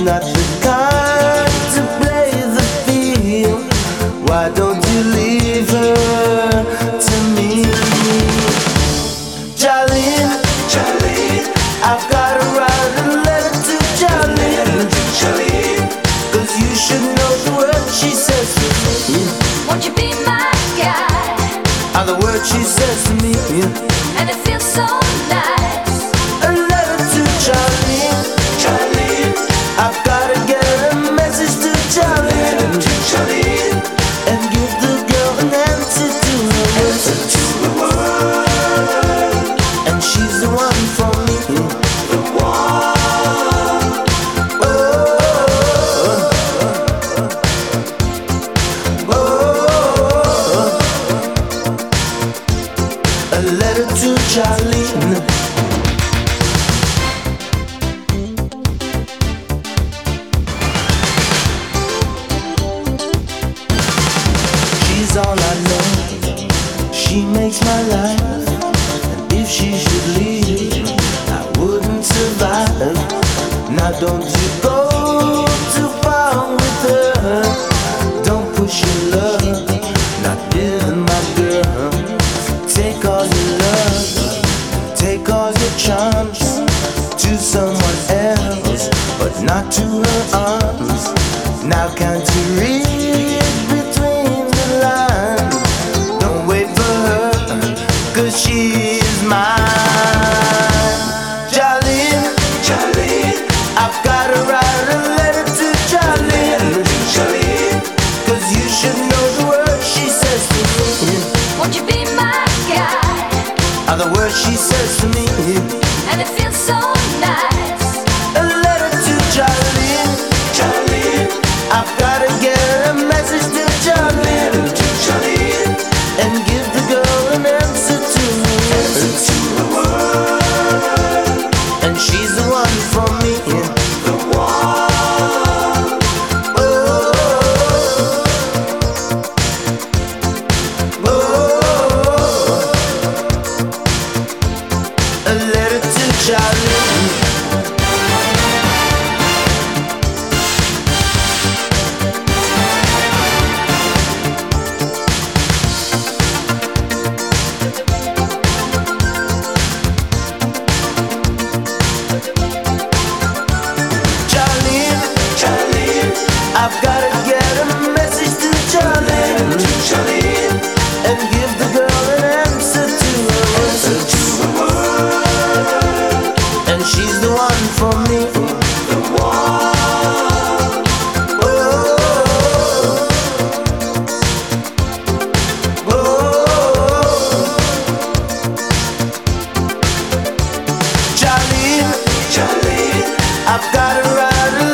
not the kind to play the field. Why don't you leave her to me? Jolene, Jolene, I've gotta write a letter to Jolene, cause you should know the words she says to me. Won't you be my guy? Are the words she says to me. And it feels so nice. A letter to Jolene, Jolene, I've gotta get a message to Jolene, and give the girl an answer to her word. And she's the one for me. The one. Oh, oh, oh. A letter to Jolene. She's all I know. She makes my life. And if she should leave, I wouldn't survive. Now don't you go too far with her. Don't push your love, not even my girl. Take all your love, take all your charms to someone else, but not to her arms. Now can't you read between the lines? Don't wait for her, cause she's mine. Jolene, Jolene, I've gotta write a letter to Jolene, cause you should know the words she says to me. Won't you be my guy? Are the words she says to me. And it feels so nice. A letter to Jolene, Jolene, I've gotta get a message to Jolene, and give the girl an answer to her word. And she's the one for me. The one. Oh, oh, a letter to Jolene. Jolene, Jolene, I've gotta get a message to Jolene, and give the girl an answer to her word. And she's the one for me. The one. Oh, oh, Jolene, Jolene, I've gotta write a